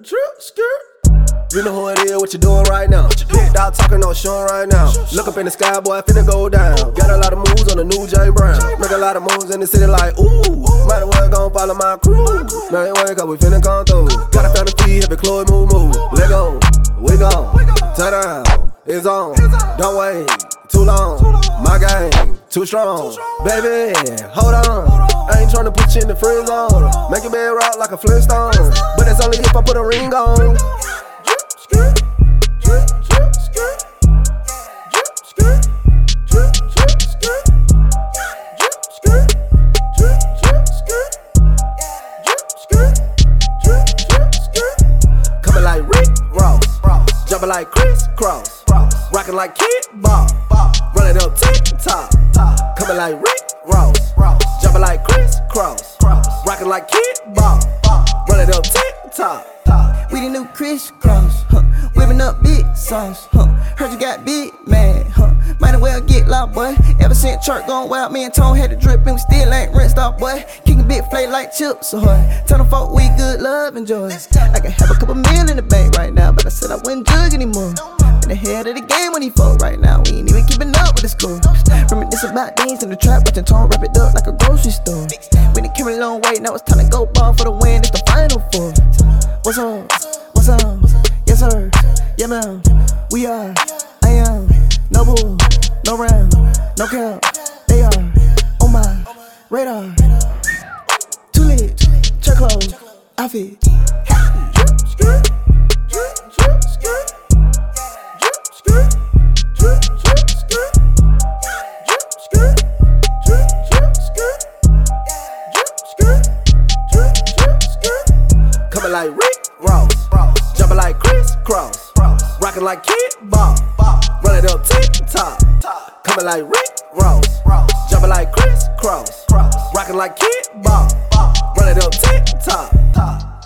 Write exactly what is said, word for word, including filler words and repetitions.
drip, skirt. You know who it is, what you doing right now. Big dog talking, no showing right now. Look up in the sky, boy, finna go down. Got a lot of moves on the new James Brown. Make a lot of moves in the city like, ooh. Might as well gon' follow my crew. Man, ain't worry, cause we finna come through. Got a family feed, heavy Chloe, move, move. Let go, we gone. Turn down, it's on. Don't wait, too long. My game, too strong. Baby, hold on. I ain't tryna put you in the friend zone. Make your bed rock like a Flintstone. But that's only if I put a ring on. Coming like Rick Ross, jumping like Chris Cross, rocking like Kid Ball, running up TikTok. Coming like Rick Ross, jumping like Chris Cross, rocking like Kid Ball, running up TikTok. We the new Chris Cross, huh? Whipping up big sauce, huh? Heard you got big mad, huh? Might as well get loud, boy. Ever since church gone wild, me and Tone had to drip and we still ain't rinsed off, boy. Kicking big flake like chips, ahoy. Tell them folk we good love and joy. I can have a couple mil in the bank right now, but I said I wouldn't jug anymore. Been ahead of the game when he folk right now. We ain't even keeping up with the score. Reminisce about things in the trap, watching Tone wrap it up like a grocery store. We done came a long way, now it's time to go ball for the win. It's the final four. What's up? What's up? Yes sir, yeah ma'am. We are, I am, no bull, no round, no cap. They are on my radar. Too lit, check clothes, outfit. Coming like Rick Ross, jumping like Chris Cross, rocking like Kid Ball, running up TikTok. Coming like Rick Ross, jumping like Chris Cross, rocking like Kid Ball, running up TikTok.